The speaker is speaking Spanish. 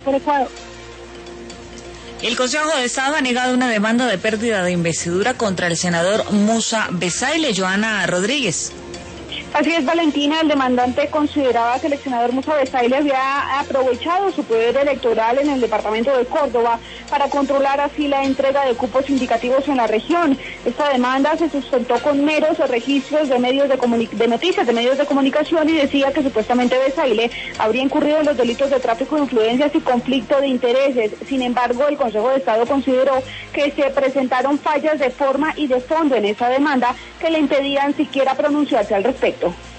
Por Ecuador. El Consejo de Estado ha negado una demanda de pérdida de investidura contra el senador Musa Besaile. Joana Rodríguez. Así es, Valentina, el demandante consideraba que el senador Musa Besaile había aprovechado su poder electoral en el departamento de Córdoba para controlar así la entrega de cupos indicativos en la región. Esta demanda se sustentó con meros registros de medios de noticias, de medios de comunicación, y decía que supuestamente Besaile habría incurrido en los delitos de tráfico de influencias y conflicto de intereses. Sin embargo, el Consejo de Estado consideró que se presentaron fallas de forma y de fondo en esa demanda que le impedían siquiera pronunciarse al respecto.